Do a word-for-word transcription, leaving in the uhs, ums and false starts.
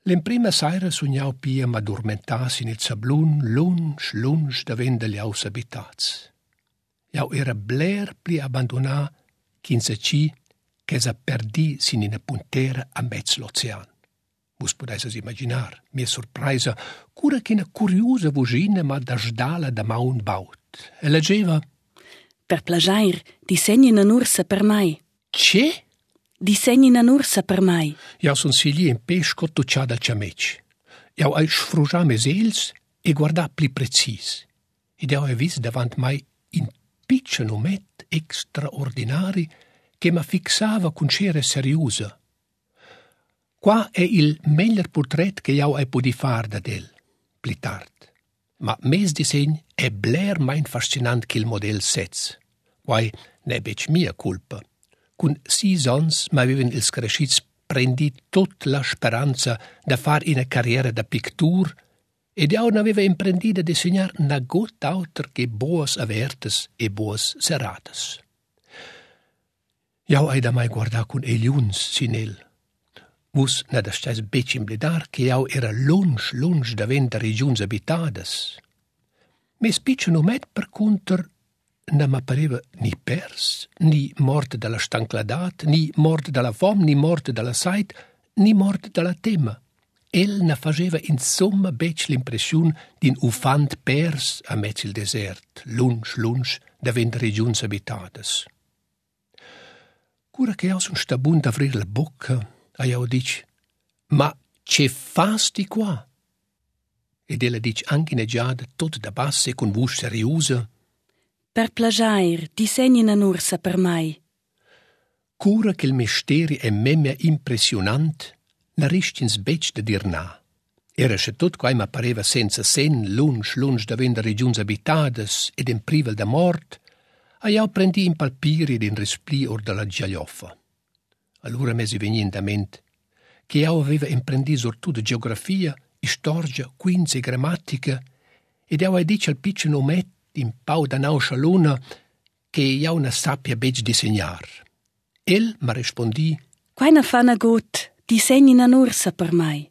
L'imprima saira sognau pia m'addormentassi nel sablun lunch, lunch da venda gli aus abitats. Iau era bler pli abbandonà ch'inza ci che sa perdì sin in puntera a mezzo l'ocean. Vos podeis immaginar, mia sorpresa, cura che una curiosa vugina ma da sdala da maun baut. E leggeva: Per plagiair, disegni una ursa per mai. C'è? Disegni una ursa per mai. Iau son sigli in pesco tuccià dal ciamec. Iau ai sfrugià mes els e guardà pli precis. Ed iau hai vis davant mai in piccolo omet extraordinari che ma fixava con cera seriosa. Qua è il meglio portrait che iau hai podi far da del, pli tard. Ma mes disegn è bler mein fascinant che il model sez. Quai ne bec mia colpa. Con sis ans m'avevan ils crescits prendi tut la speranza da far una carriera da pictur ed iau n'aveva imprendi da disegnar na got auter che boas avertes e boas serrates. Iau hai da mai guardà con eliuns sinel. Vus na da stais bec imblidar che iau era lunch, lunch da venda regions abitades. Mes piccolo omet per conter non mi pareva ni pers, ni morte dalla stancladat, ni morte dalla fom, ni morte dalla sait, ni morte dalla tema. El ne faceva insomma bec l'impression d'un ufant pers a mezzo il desert, lunch, lunch, da vent regions abitades. Cura che io son stabun d'avrir la bocca, a io dic, ma ce fasti qua? Ed ella dic anchinegiada, tot da basse, con voce seriosa, per plagiair, disegni una ursa per mai. Cura che il misteri è memme impressionant, la ristins bec da dir na. Era se tot quai ma pareva senza sen, lunch, lunch da venda regions abitades ed in privel da mort, a iau prendi in palpiri ed in respli or dalla giaglioffa. Allora mesi vegni in da ment che iau aveva imprendi sortu de geografia, istorgia, quinze e grammatica, ed iau hai dice al piccolo omet in pau da nauscia luna che iau ne sappia bec disegnar. El mi rispondi: Quai na fa na got, disegni una ursa per mai.